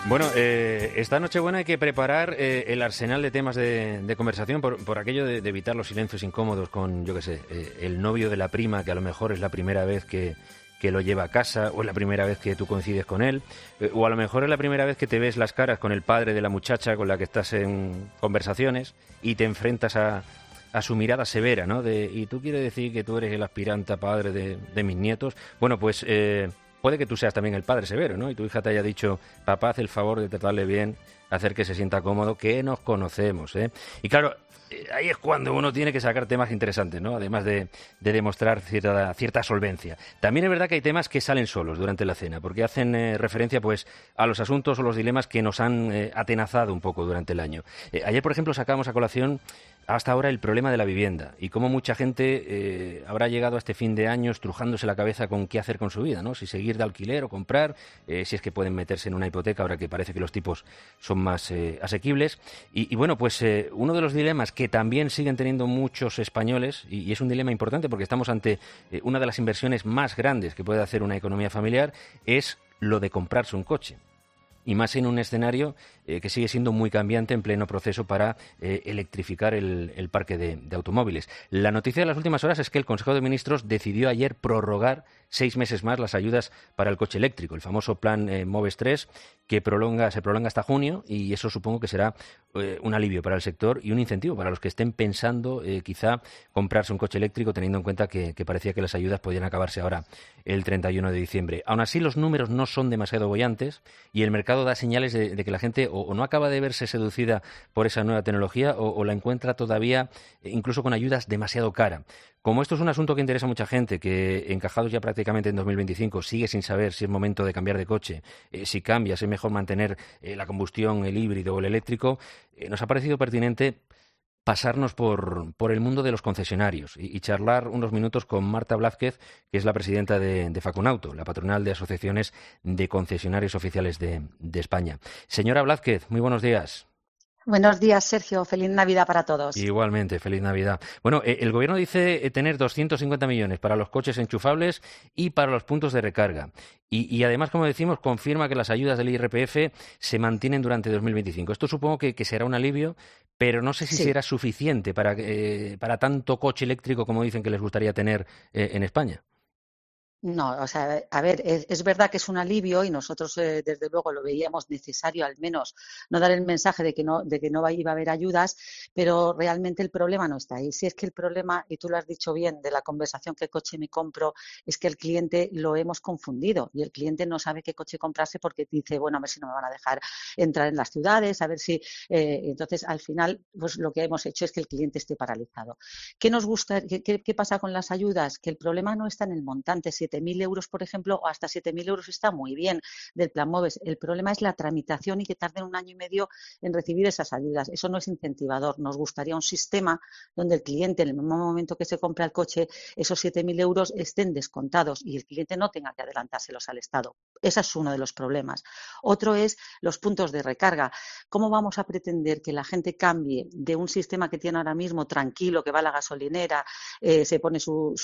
Bueno, esta Nochebuena hay que preparar el arsenal de temas de conversación por aquello de evitar los silencios incómodos con, yo qué sé, el novio de la prima, que a lo mejor es la primera vez que lo lleva a casa, o es la primera vez que tú coincides con él, o a lo mejor es la primera vez que te ves las caras con el padre de la muchacha con la que estás en conversaciones y te enfrentas a su mirada severa, ¿no? ¿Y tú quieres decir que tú eres el aspirante a padre de mis nietos? Bueno, pues puede que tú seas también el padre severo, ¿no? Y tu hija te haya dicho, papá, haz el favor de tratarle bien, hacer que se sienta cómodo, que nos conocemos, ¿eh? Y claro, ahí es cuando uno tiene que sacar temas interesantes, ¿no? Además de demostrar cierta solvencia. También es verdad que hay temas que salen solos durante la cena, porque hacen referencia, pues, a los asuntos o los dilemas que nos han atenazado un poco durante el año. Ayer, por ejemplo, sacamos a colación hasta ahora el problema de la vivienda y cómo mucha gente habrá llegado a este fin de año estrujándose la cabeza con qué hacer con su vida, ¿no? Si seguir de alquiler o comprar, si es que pueden meterse en una hipoteca ahora que parece que los tipos son más asequibles. Y bueno, pues uno de los dilemas que también siguen teniendo muchos españoles, y es un dilema importante porque estamos ante una de las inversiones más grandes que puede hacer una economía familiar, es lo de comprarse un coche. Y más en un escenario que sigue siendo muy cambiante en pleno proceso para electrificar el parque de automóviles. La noticia de las últimas horas es que el Consejo de Ministros decidió ayer prorrogar 6 meses más las ayudas para el coche eléctrico, el famoso plan MOVES 3, que se prolonga hasta junio, y eso supongo que será un alivio para el sector y un incentivo para los que estén pensando quizá comprarse un coche eléctrico, teniendo en cuenta que parecía que las ayudas podían acabarse ahora el 31 de diciembre. Aún así, los números no son demasiado bollantes y el mercado da señales de que la gente o no acaba de verse seducida por esa nueva tecnología o la encuentra todavía incluso con ayudas demasiado cara. Como esto es un asunto que interesa a mucha gente, que encajados ya prácticamente en 2025 sigue sin saber si es momento de cambiar de coche, si cambia, si es mejor mantener la combustión, el híbrido o el eléctrico, nos ha parecido pertinente pasarnos por el mundo de los concesionarios y charlar unos minutos con Marta Blázquez, que es la presidenta de Facunauto, la patronal de asociaciones de concesionarios oficiales de España. Señora Blázquez, muy buenos días. Buenos días, Sergio. Feliz Navidad para todos. Igualmente, feliz Navidad. Bueno, el Gobierno dice tener 250 millones para los coches enchufables y para los puntos de recarga. Y además, como decimos, confirma que las ayudas del IRPF se mantienen durante 2025. Esto supongo que será un alivio, pero no sé si Sí. será suficiente para tanto coche eléctrico como dicen que les gustaría tener en España. No, o sea, a ver, es verdad que es un alivio y nosotros desde luego lo veíamos necesario al menos no dar el mensaje de que no iba a haber ayudas, pero realmente el problema no está ahí. Si es que el problema, y tú lo has dicho bien, de la conversación qué coche me compro, es que el cliente lo hemos confundido y el cliente no sabe qué coche comprarse porque dice, bueno, a ver si no me van a dejar entrar en las ciudades, a ver si... entonces, al final, pues lo que hemos hecho es que el cliente esté paralizado. ¿Qué nos gusta? ¿Qué pasa con las ayudas? Que el problema no está en el montante, 7.000 euros, por ejemplo, o hasta 7.000 euros está muy bien del plan MOVES. El problema es la tramitación y que tarden 1 año y medio en recibir esas ayudas. Eso no es incentivador. Nos gustaría un sistema donde el cliente, en el mismo momento que se compra el coche, esos 7.000 euros estén descontados y el cliente no tenga que adelantárselos al Estado. Ese es uno de los problemas. Otro es los puntos de recarga. ¿Cómo vamos a pretender que la gente cambie de un sistema que tiene ahora mismo tranquilo, que va a la gasolinera, se pone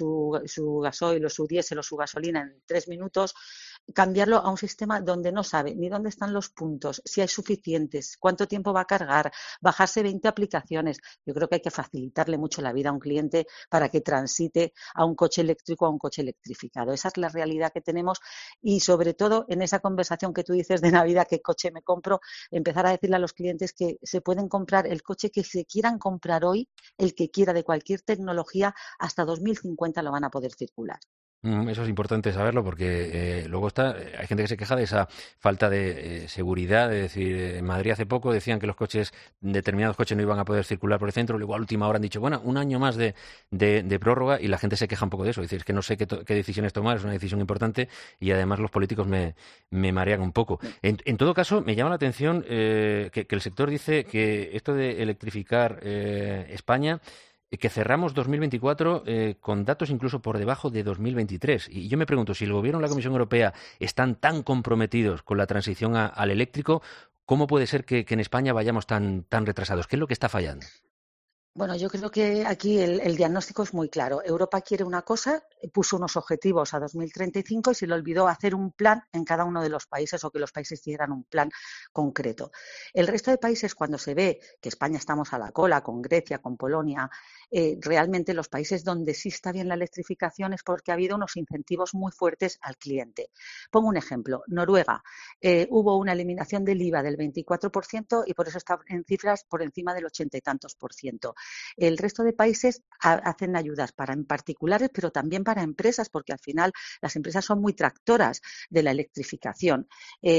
su gasoil o su diésel o su gasolina en 3 minutos, cambiarlo a un sistema donde no sabe ni dónde están los puntos, si hay suficientes, cuánto tiempo va a cargar, bajarse 20 aplicaciones? Yo creo que hay que facilitarle mucho la vida a un cliente para que transite a un coche eléctrico, a un coche electrificado. Esa es la realidad que tenemos y sobre todo en esa conversación que tú dices de Navidad, qué coche me compro, empezar a decirle a los clientes que se pueden comprar el coche que se quieran comprar hoy, el que quiera de cualquier tecnología, hasta 2050 lo van a poder circular. Eso es importante saberlo porque luego hay gente que se queja de esa falta de seguridad. Es decir, en Madrid hace poco decían que determinados coches no iban a poder circular por el centro, luego a última hora han dicho, bueno, 1 año más de prórroga y la gente se queja un poco de eso. Es decir, es que no sé qué decisiones tomar, es una decisión importante y además los políticos me marean un poco. En todo caso, me llama la atención que el sector dice que esto de electrificar España, que cerramos 2024 con datos incluso por debajo de 2023. Y yo me pregunto, si el Gobierno y la Comisión Europea están tan comprometidos con la transición al eléctrico, ¿cómo puede ser que en España vayamos tan retrasados? ¿Qué es lo que está fallando? Bueno, yo creo que aquí el diagnóstico es muy claro. Europa quiere una cosa, puso unos objetivos a 2035 y se le olvidó hacer un plan en cada uno de los países o que los países hicieran un plan concreto. El resto de países, cuando se ve que España estamos a la cola con Grecia, con Polonia, realmente los países donde sí está bien la electrificación es porque ha habido unos incentivos muy fuertes al cliente. Pongo un ejemplo. Noruega, hubo una eliminación del IVA del 24% y por eso está en cifras por encima del 80 y tantos por ciento. El resto de países hacen ayudas para en particulares, pero también para empresas, porque al final las empresas son muy tractoras de la electrificación.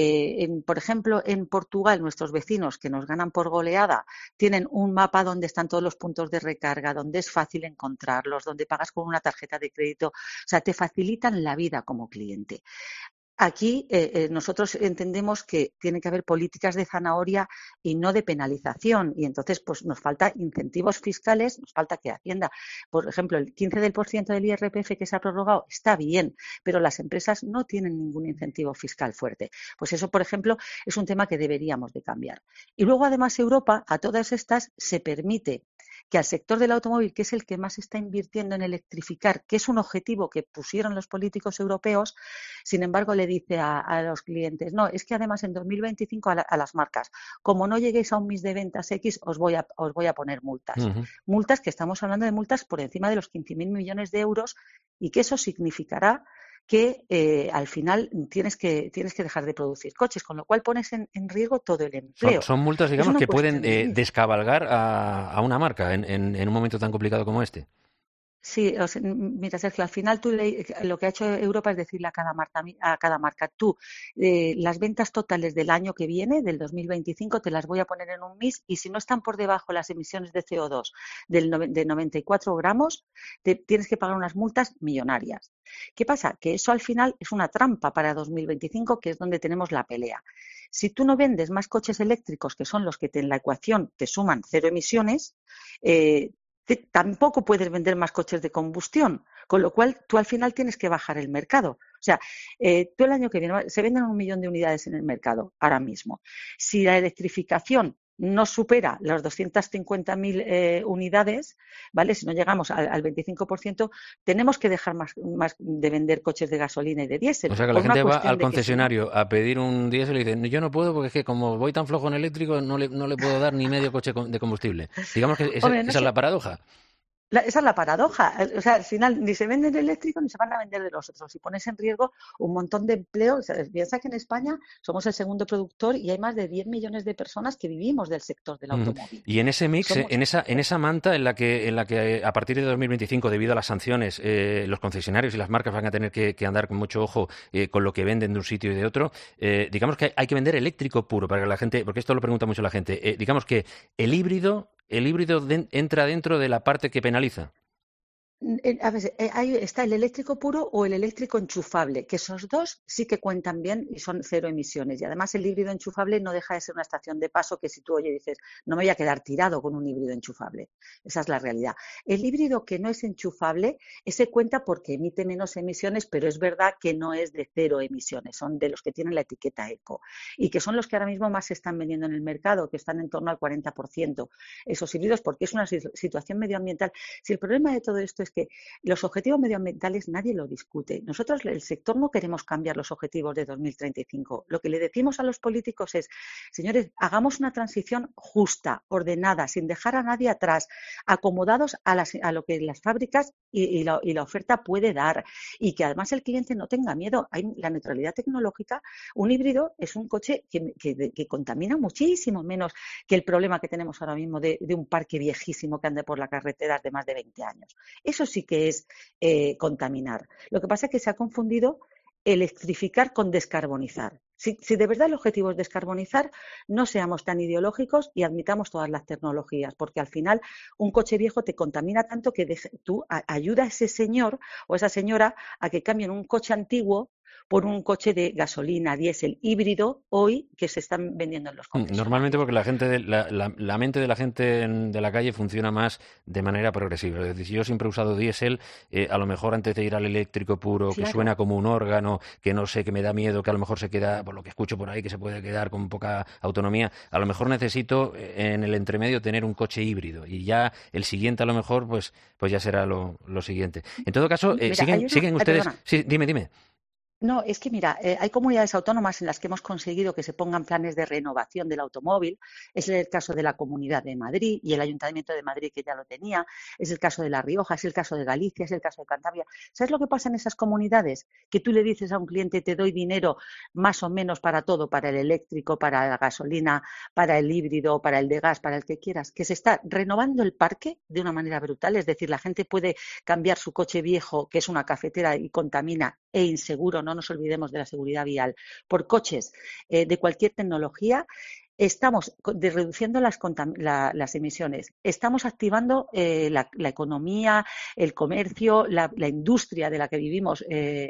Por ejemplo, en Portugal, nuestros vecinos que nos ganan por goleada tienen un mapa donde están todos los puntos de recarga, donde es fácil encontrarlos, donde pagas con una tarjeta de crédito. O sea, te facilitan la vida como cliente. Aquí nosotros entendemos que tiene que haber políticas de zanahoria y no de penalización. Y entonces pues nos falta incentivos fiscales, nos falta que Hacienda, por ejemplo, el 15% del IRPF que se ha prorrogado está bien, pero las empresas no tienen ningún incentivo fiscal fuerte. Pues eso, por ejemplo, es un tema que deberíamos de cambiar. Y luego, además, Europa, a todas estas, se permite que al sector del automóvil, que es el que más está invirtiendo en electrificar, que es un objetivo que pusieron los políticos europeos, sin embargo, le dice a los clientes, no, es que además en 2025 a las marcas, como no lleguéis a un mis de ventas X, os voy a poner multas. Ujú. Multas que estamos hablando de multas por encima de los 15.000 millones de euros y que eso significará que al final tienes que dejar de producir coches, con lo cual pones en riesgo todo el Son, empleo. son multas, Es digamos, una que pueden cuestión de ley. descabalgar a una marca en un momento tan complicado como este. Sí, o sea, mira, Sergio, al final lo que ha hecho Europa es decirle a cada marca, tú, las ventas totales del año que viene, del 2025, te las voy a poner en un MIS y si no están por debajo las emisiones de CO2 de 94 gramos, tienes que pagar unas multas millonarias. ¿Qué pasa? Que eso al final es una trampa para 2025, que es donde tenemos la pelea. Si tú no vendes más coches eléctricos, que son los que en la ecuación te suman cero emisiones, eh, tampoco puedes vender más coches de combustión, con lo cual tú al final tienes que bajar el mercado. O sea, tú el año que viene se venden 1 millón de unidades en el mercado ahora mismo. Si la electrificación no supera las 250.000 unidades, ¿vale? Si no llegamos al 25%, tenemos que dejar más de vender coches de gasolina y de O diésel, sea que la por una gente va cuestión al de que si no. concesionario a pedir un diésel y dice, yo no puedo porque es que como voy tan flojo en eléctrico no le puedo dar ni medio coche de combustible. Digamos que esa Hombre, no es la sé, paradoja. esa es la paradoja. O sea, al final ni se venden eléctricos ni se van a vender de los otros. Y pones en riesgo un montón de empleo. O sea, piensa que en España somos el segundo productor y hay más de 10 millones de personas que vivimos del sector del Ujú. automóvil. Y en ese mix, Somos, en esa manta en la que a partir de 2025, debido a las sanciones, los concesionarios y las marcas van a tener que andar con mucho ojo con lo que venden de un sitio y de otro, digamos que hay que vender eléctrico puro para que la gente, porque esto lo pregunta mucho la gente, digamos que el híbrido entra dentro de la parte que penaliza. A ver, ahí está el eléctrico puro o el eléctrico enchufable, que esos dos sí que cuentan bien y son cero emisiones. Y además el híbrido enchufable no deja de ser una estación de paso que si tú oye dices, no me voy a quedar tirado con un híbrido enchufable. Esa es la realidad. El híbrido que no es enchufable, ese cuenta porque emite menos emisiones, pero es verdad que no es de cero emisiones, son de los que tienen la etiqueta eco y que son los que ahora mismo más se están vendiendo en el mercado, que están en torno al 40%. Esos híbridos, porque es una situación medioambiental. Si el problema de todo esto es que los objetivos medioambientales nadie lo discute. Nosotros, el sector, no queremos cambiar los objetivos de 2035. Lo que le decimos a los políticos es, señores, hagamos una transición justa, ordenada, sin dejar a nadie atrás, acomodados a lo que las fábricas y la oferta puede dar y que además el cliente no tenga miedo. Hay la neutralidad tecnológica. Un híbrido es un coche que contamina muchísimo menos que el problema que tenemos ahora mismo de un parque viejísimo que ande por la carretera de más de 20 años. Eso sí que es contaminar. Lo que pasa es que se ha confundido electrificar con descarbonizar. Si de verdad el objetivo es descarbonizar, no seamos tan ideológicos y admitamos todas las tecnologías, porque al final un coche viejo te contamina tanto que tú ayuda a ese señor o esa señora a que cambien un coche antiguo por un coche de gasolina, diésel, híbrido, hoy que se están vendiendo en los Normalmente concesionarios. porque la gente la mente de la gente de la calle funciona más de manera progresiva. Es decir, si yo siempre he usado diésel, a lo mejor antes de ir al eléctrico puro, que Claro. suena como un órgano, que no sé, que me da miedo, que a lo mejor se queda, por lo que escucho por ahí, que se puede quedar con poca autonomía, a lo mejor necesito en el entremedio tener un coche híbrido y ya el siguiente a lo mejor pues ya será lo siguiente. En todo caso, Mira, siguen hay una... siguen Ay, ustedes. perdona. Sí, dime. No, es que mira, hay comunidades autónomas en las que hemos conseguido que se pongan planes de renovación del automóvil. Es el caso de la Comunidad de Madrid y el Ayuntamiento de Madrid que ya lo tenía. Es el caso de La Rioja, es el caso de Galicia, es el caso de Cantabria. ¿Sabes lo que pasa en esas comunidades? Que tú le dices a un cliente, te doy dinero más o menos para todo, para el eléctrico, para la gasolina, para el híbrido, para el de gas, para el que quieras, que se está renovando el parque de una manera brutal. Es decir, la gente puede cambiar su coche viejo, que es una cafetera y contamina e inseguro, no nos olvidemos de la seguridad vial, por coches de cualquier tecnología. Estamos reduciendo las emisiones, estamos activando la economía, el comercio, la industria de la que vivimos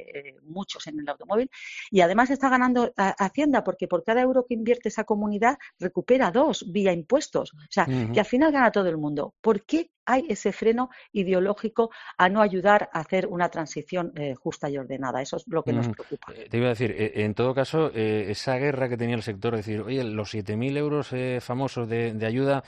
muchos en el automóvil, y además está ganando Hacienda, porque por cada euro que invierte esa comunidad recupera dos vía impuestos. O sea, que Ujú. al final gana todo el mundo. ¿Por qué hay ese freno ideológico a no ayudar a hacer una transición justa y ordenada? Eso es lo que nos Ujú. preocupa. Te iba a decir, en todo caso, esa guerra que tenía el sector, es decir, oye, los 7.000 euros famosos de ayuda,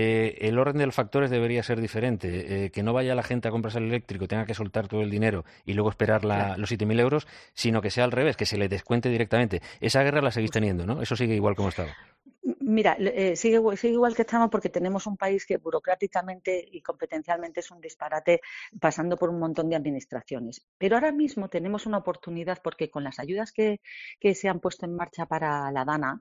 el orden de los factores debería ser diferente, que no vaya la gente a comprarse el eléctrico, tenga que soltar todo el dinero y luego esperar Claro, los 7.000 euros, sino que sea al revés, que se le descuente directamente. Esa guerra la seguís justo. teniendo, ¿no? Eso sigue igual como estaba. Mira, sigue igual que estamos porque tenemos un país que burocráticamente y competencialmente es un disparate, pasando por un montón de administraciones. Pero ahora mismo tenemos una oportunidad porque con las ayudas que se han puesto en marcha para la DANA,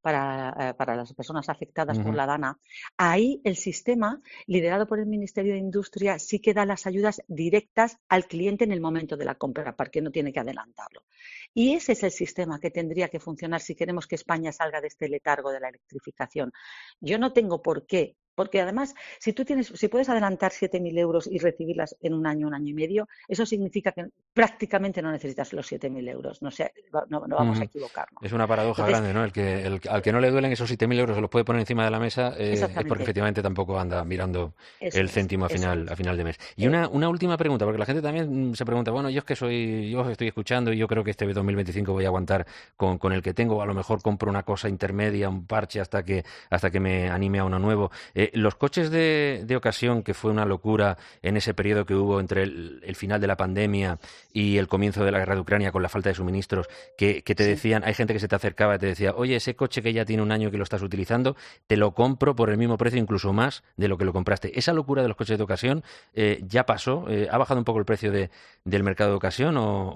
para las personas afectadas por Ujú. la DANA, ahí el sistema, liderado por el Ministerio de Industria, sí que da las ayudas directas al cliente en el momento de la compra, para que no tiene que adelantarlo. Y ese es el sistema que tendría que funcionar si queremos que España salga de este letargo de la electrificación. Yo no tengo por qué, porque además, si puedes adelantar 7.000 euros y recibirlas en un año y medio, eso significa que prácticamente no necesitas los 7.000 euros. No, sé, no vamos a Ujú. equivocarnos. Es una paradoja Entonces, grande, ¿no? Al que no le duelen esos 7.000 euros, se los puede poner encima de la mesa, es porque exactamente, efectivamente tampoco anda mirando el eso es, céntimo eso a es. final de mes. Y Eh, una última pregunta, porque la gente también se pregunta, bueno, yo os estoy escuchando y yo creo que este 2025 voy a aguantar con el que tengo, a lo mejor compro una cosa intermedia, un parche hasta que me anime a uno nuevo. Los coches de ocasión, que fue una locura en ese periodo que hubo entre el final de la pandemia y el comienzo de la guerra de Ucrania con la falta de suministros, que te sí. decían, hay gente que se te acercaba y te decía, oye, ese coche que ya tiene un año que lo estás utilizando, te lo compro por el mismo precio, incluso más de lo que lo compraste. Esa locura de los coches de ocasión ya pasó, ha bajado un poco el precio del mercado de ocasión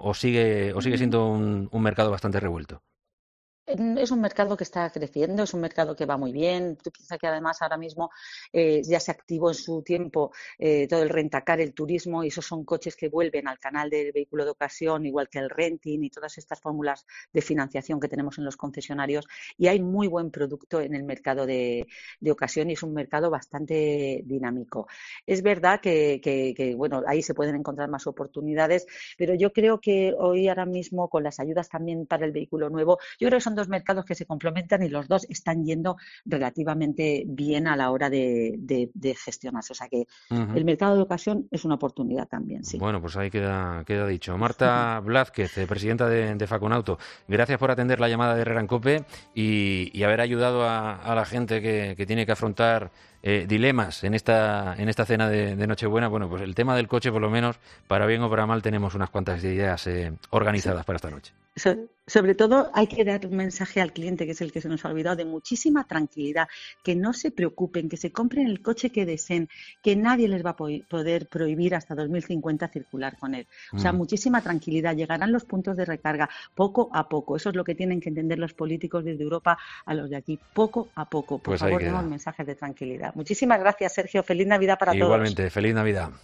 o sigue siendo un mercado bastante revuelto. Es un mercado que está creciendo, es un mercado que va muy bien. Tú piensas que además ahora mismo ya se activó en su tiempo todo el rentacar, el turismo, y esos son coches que vuelven al canal del vehículo de ocasión, igual que el renting y todas estas fórmulas de financiación que tenemos en los concesionarios. Y hay muy buen producto en el mercado de ocasión y es un mercado bastante dinámico. Es verdad bueno, ahí se pueden encontrar más oportunidades, pero yo creo que hoy ahora mismo con las ayudas también para el vehículo nuevo, yo creo que son dos mercados que se complementan y los dos están yendo relativamente bien a la hora de gestionarse. O sea que Ujú. el mercado de ocasión es una oportunidad también, sí. Bueno, pues ahí queda dicho. Marta Blázquez, presidenta de Faconauto, gracias por atender la llamada de Herrera en Cope y haber ayudado a la gente que tiene que afrontar dilemas en esta cena de Nochebuena. Bueno, pues el tema del coche, por lo menos, para bien o para mal, tenemos unas cuantas ideas Sí. organizadas para esta noche. Sobre todo hay que dar un mensaje al cliente, que es el que se nos ha olvidado, de muchísima tranquilidad, que no se preocupen, que se compren el coche que deseen, que nadie les va a poder prohibir hasta 2050 circular con él. O sea, Ujú. muchísima tranquilidad, llegarán los puntos de recarga poco a poco. Eso es lo que tienen que entender los políticos desde Europa a los de aquí, poco a poco. Por Pues ahí favor, demos queda. mensajes de tranquilidad. Muchísimas gracias, Sergio. Feliz Navidad para todos. Igualmente, feliz Navidad.